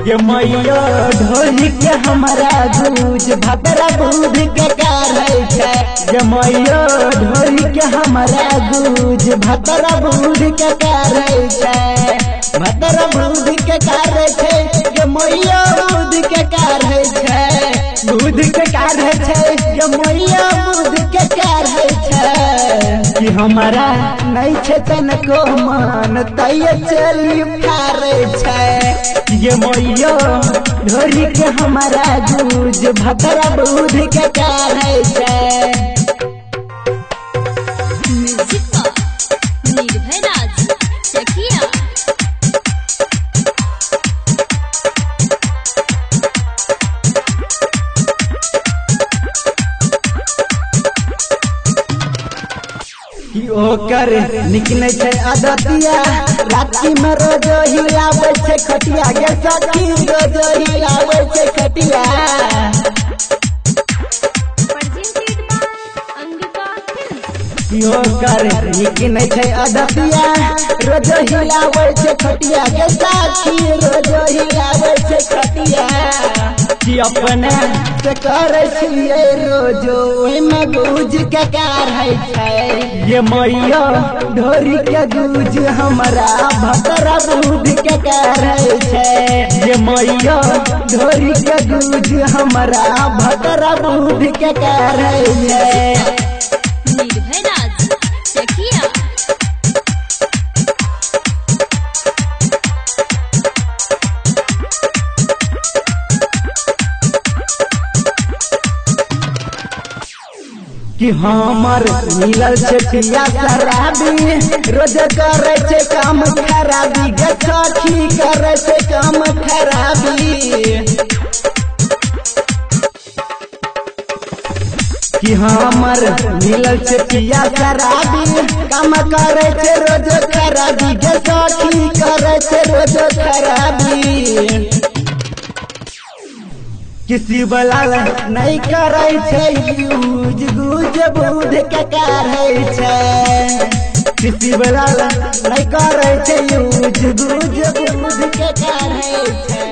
ये मैया ढोली के हमारा गूंज भतरा बुध के कार है। ये मैया ढोली के हमारा गूंज भतरा बुध के कार है। भतरा बुध के कार है। ये मैया बुध के कार है। बुध के कार है। ये मैया बुध के कार है कि हमारा नहीं छे तनको मन तय चली फारे छे। ये मैया ढोली के हमारा गूंज भतरा बुध के कार है। ओकर निकले छे आदतिया राती में रोज हिलावे छे खटिया गे सखी रोज हिलावे छे खटिया। ओकर निकले छे आदतिया रोज हिलावे छे खटिया गे सखी रोज हिलावे छे खटिया। कि अपने से करे छिए रोजो में गूंज के कार है। ये मैया ढोरी के गूंज हमारा भतरा बुध के कार है। ये मैया ढोरी के गूंज हमारा भतरा बुध के कार है। कि हमर मिलल छे पिया शराबी रोज करे छे काम खराबी गे सखी करे छे काम खराबी। कि हमर मिलल छे पिया शराबी काम करे छे रोज खराबी गे सखी करे छे रोज खराबी। किसी बला नहीं करे छे यूज गूंज बुध के कार है। किसी बला नहीं करे छे यूज गूंज बुध के कार है।